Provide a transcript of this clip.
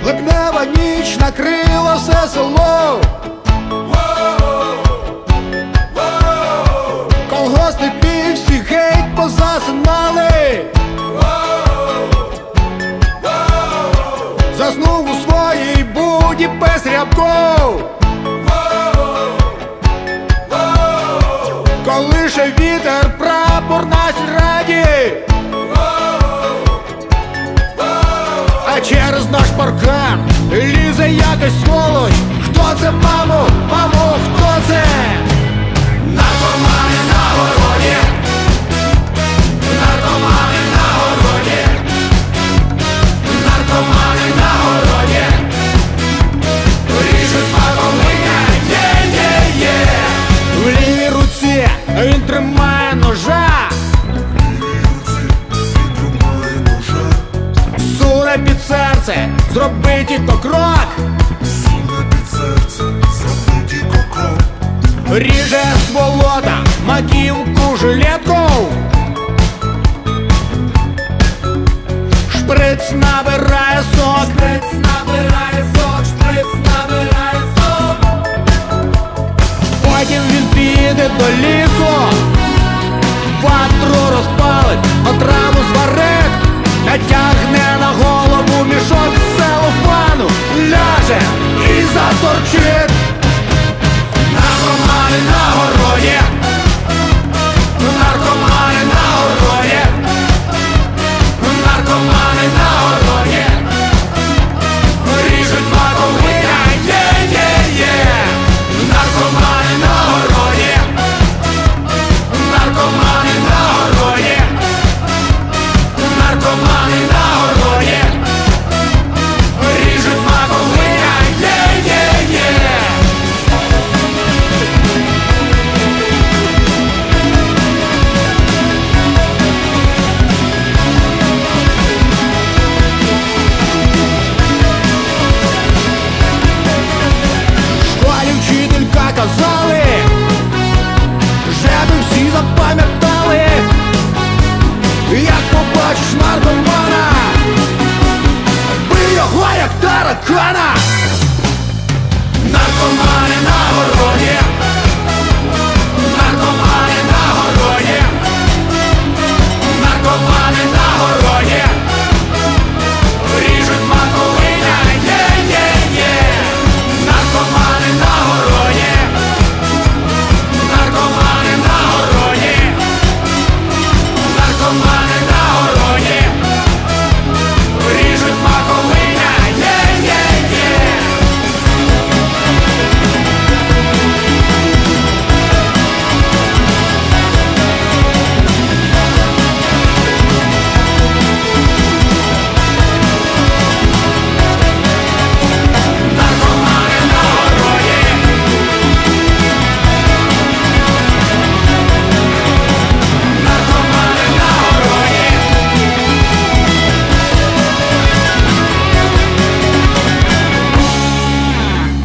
Липнева ніч накрила все село. Колгоспники всі геть позасинали. Заснув у своїй буді пес Рябков. Колише вітер прапор на сільраді, а через наш паркан лізе якась сволоч. Хто це, мамо? Мамо, хто це? Наркомани на городі, наркомани на городі, наркомани на городі, ріжуть паковиня, є-є-є. В лівій руці він тримає ножа, суне під серце, зроби тільки крок. Ріже сволота маківку жилетку, шприц набирає сок, шприц набирає сок, шприц набирає сок. Потім він піде до лісу, ватру розпалить.